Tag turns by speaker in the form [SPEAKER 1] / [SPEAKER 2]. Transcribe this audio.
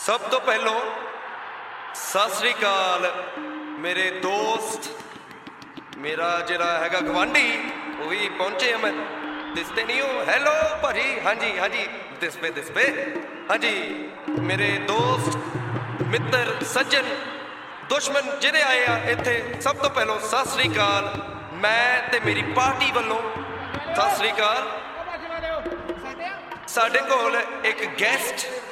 [SPEAKER 1] ਸਭ ਤੋਂ ਪਹਿਲੋਂ ਸਤਿ ਸ੍ਰੀ ਅਕਾਲ ਮੇਰੇ ਦੋਸਤ, ਮੇਰਾ ਜਿਹੜਾ ਹੈਗਾ ਗਵਾਂਢੀ, ਉਹ ਵੀ ਪਹੁੰਚੇ ਆ। ਮੈਂ ਦਿਸਦੇ ਨਹੀਂ ਹੋ? ਹੈਲੋ ਭਾਜੀ। ਹਾਂਜੀ ਹਾਂਜੀ, ਦਿਸ ਪੇ ਹਾਂਜੀ। ਮੇਰੇ ਦੋਸਤ, ਮਿੱਤਰ, ਸੱਜਣ, ਦੁਸ਼ਮਣ ਜਿਹੜੇ ਆਏ ਆ ਇੱਥੇ, ਸਭ ਤੋਂ ਪਹਿਲਾਂ ਸਤਿ ਸ੍ਰੀ ਅਕਾਲ। ਮੈਂ ਤੇ ਮੇਰੀ ਪਾਰਟੀ ਵੱਲੋਂ ਸਤਿ ਸ੍ਰੀ ਅਕਾਲ। ਸਾਡੇ ਕੋਲ ਇੱਕ ਗੈਸਟ